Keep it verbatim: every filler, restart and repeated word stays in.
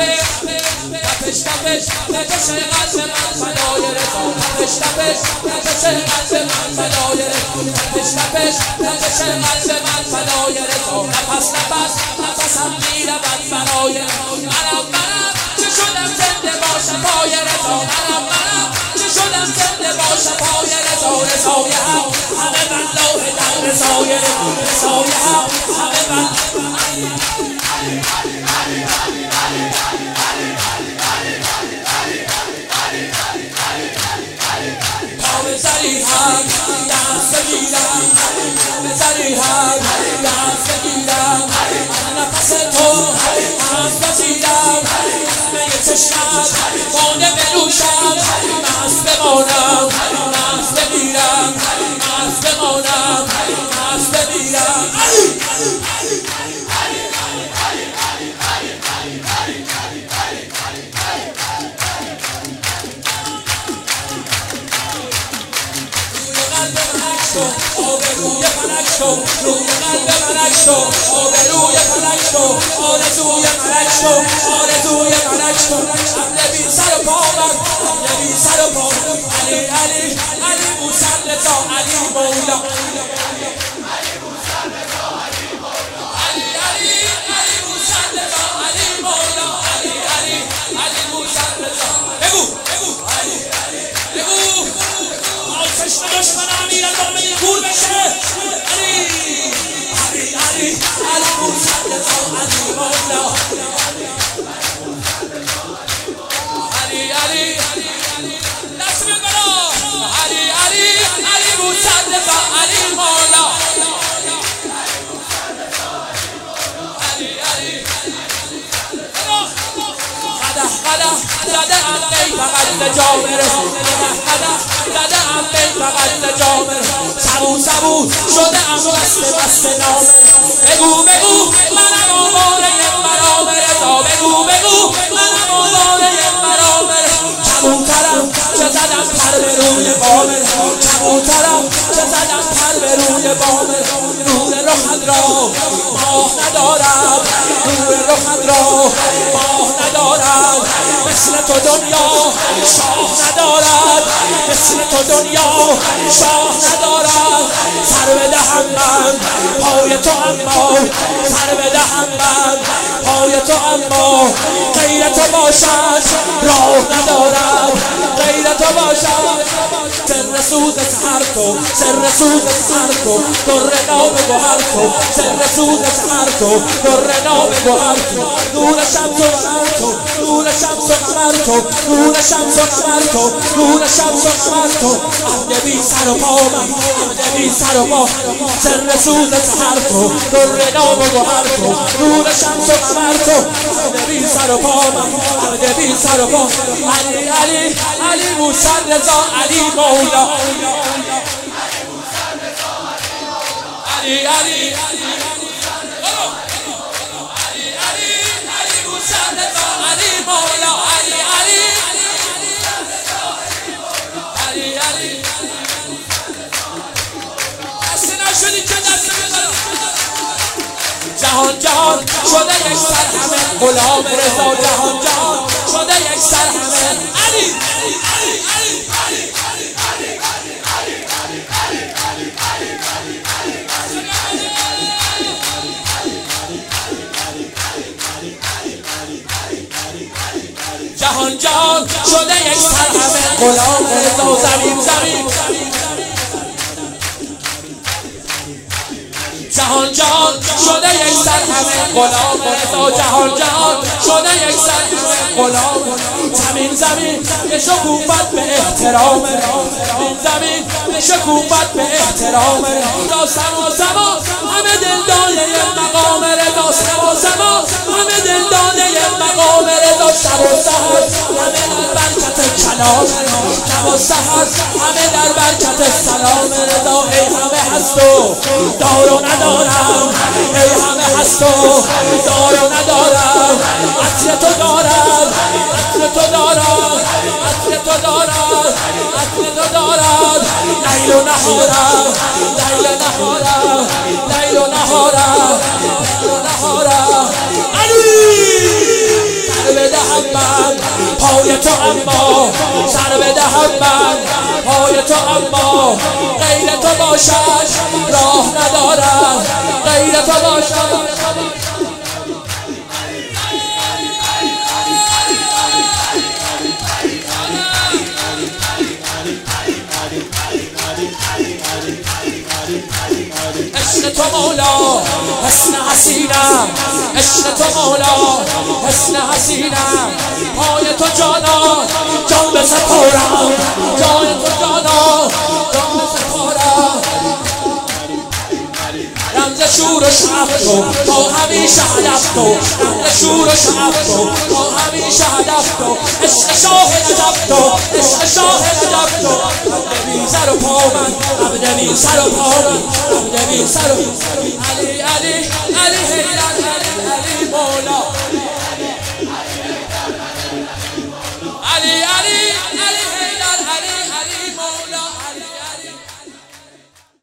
تپش تپش تپش قلب من فدای رضا تپش تپش تپش قلب من فدای رضا تپش تپش تپش قلب من فدای رضا نفس نفس نفسم میرود برای منم منم چه شدم زنده با شفای رضا منم منم چه شدم زنده با شفای رضا رضای حق همه بنداه در رضای رضای حق همه بنداه بزریهم دست بگیرم بزریهم دست بگیرم نفس تو از بزیرم همه چشمم بانه بنوشم مست بمانم مست بمیرم مست بمانم مست بمیرم آبروی فلک شو روی قلب ملک شو آبروی فلک شو آرزوی ملک شو آرزوی ملک شو حمله بی سر و پامم حمله بی سر و پا علی علی علی مسلطا علی مولا علی علی علی مسلطا علی مولا علی علی علی مسلطا بگو بگو علی بگو چشم دشمنم میرن با من گور بشه علی علی علی علی مسلطا علی مولا علی علی دست بیاد برا علی علی علی مسلطا علی مولا علی علی قدح قدح زده ام می فقط نجام رسول قدح زده ام می فقط نجام سبو سبو شده ام بسته بسته نام بگو بگو منم آواره مرام رضا بگو بگو منم آواره مرام کبوترم چه زدم پر به روی بامه کبوترم چه زدم پر به روی بامه نور رخت را ماه ندارم نور رخت را ماه ندارم مثل تو دنیا شاه ندارد مثل تو دنیا شاه ندارد سر بدهم من پای تو اما سر بدهم من پای تو اما غیر تو باشد راه ندارد غیر تو باشد سر سوز سحر تو سر سوز سحر تو در نام گوهر تو سر سوز سحر تو در نام گوهر تو نور شمس و قمر تو نور شمس و قمر تو نور شمس و قمر تو نور شمس و قمر تو عبد بی سر و پا من عبد بی سر و پا سر سوز سحر تو در نام گوهر تو نور شمس و قمر تو عبد بی سر و پا من عبد بی سر و پا علی علی علی موسی رضا علی مولا علی علی علی جهان جهان شده یک سر همه غلام رضا جهان جهان شده یک سر همه علی علی علی جهان جهان شده یک سر همه غلام رضا زمین زمین جهان جهان شده یک سر همه غلام رضا جهان جهان شده یک سر همه غلام زمین زمین به شکوفت به احترام زمین زمین به شکوفت به احترام رضا سما سما همه دل داده مقام رضا سما سما همه دل داده مقام رضا شب و سحر همه در برکت کلام شب و سحر همه در برکت سلام رضا ای همه هست و دار و ندارم ای همه هست و دار و ندارم عطر تو دارم عطر تو دارم عطر تو دارم عطر تو دارم لیل و نهارم لیل و نهارم لیل و نهارم لیل و نهارم علی بدهم من پای تو، اما سر بدهم من پای تو، اما غیر تو باشد راه ندارم، غیر تو باشد. عشق تو مولا حسن حسینم، عشق تو مولا حسن حسینم، پای تو جانان جان بسپارم، جان تو جانان جان بسپارم. رمز شور و شعف تو تا همیشه هدف تو، رمز شور و شعف تو تا همیشه هدف تو، عشق شاه نجف تو، عشق شاه نجف تو. عبد سر و پا من، عبد سر و پا من، عبد سر و علی علی علی حیدر علی علی مولا.